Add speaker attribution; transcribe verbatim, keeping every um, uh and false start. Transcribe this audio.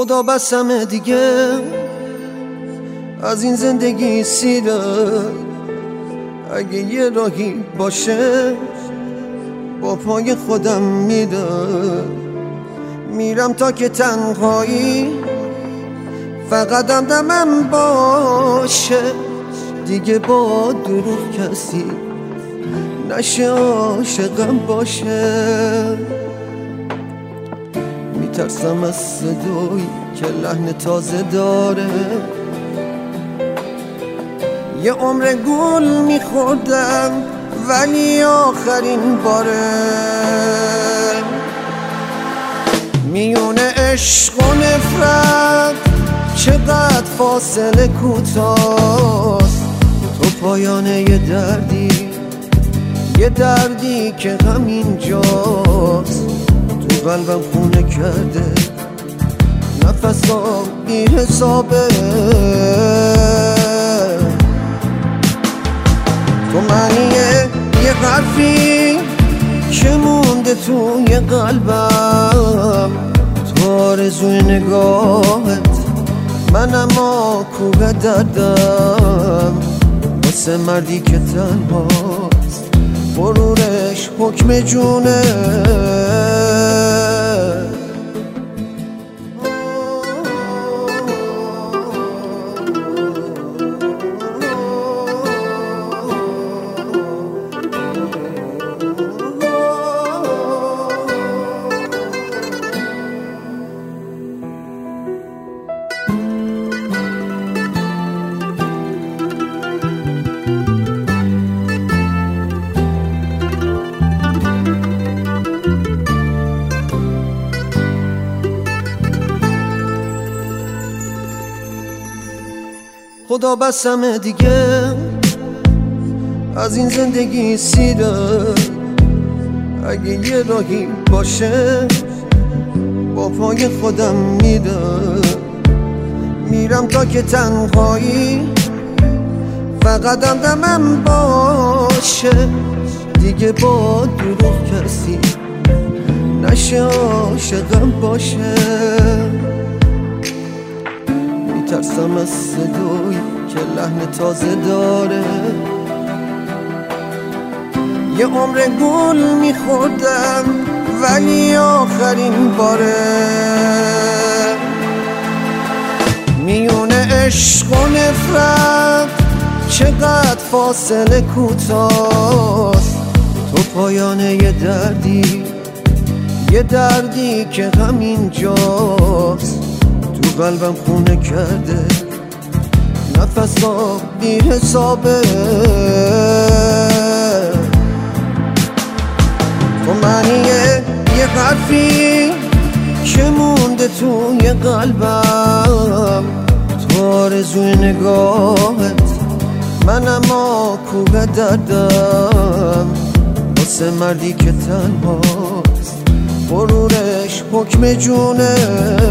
Speaker 1: خدا بسمه دیگه از این زندگی سیره، اگه یه راهی باشه با پای خودم میره، میرم تا که تنهایی فقط همدمم باشه، دیگه با دروغ کسی نشه عاشقم باشه. میترسم از صدایی که لحن تازه داره، یه عمر گل میخوردم ولی آخرین باره، میونه عشق و نفرت چقدر فاصله کوتاست، تو پایان یه دردی، یه دردی که همین جاست، تو قلبم خونه کرده نفسام بی حسابه، تو معنیه یه حرفی که مونده توی قلبم، تو آرزوی نگاهت من اما کوه دردم، واسه مردی که تنهاست غرورش حکم جونه. خدا بسمه دیگه از این زندگی سیره، اگه یه راهی باشه با پای خودم میره، میرم تا که تنهایی فقط همدمم باشه، دیگه با دروغ کسی نشه عاشقم باشه. میترسم از صدایی که لحن تازه داره، یه عمر گل میخوردم ولی آخرین باره، میونه عشق و نفرت چقدر فاصله کوتاست، تو پایان یه دردی، یه دردی که همین جاست، تو قلبم خونه کرده نفسام بی حسابه، تو معنیه یه حرفی که مونده توی قلبم، تو آرزوی نگاهت من اما کوه دردم، واسه مردی که تنهاست غرورش حکم جونه.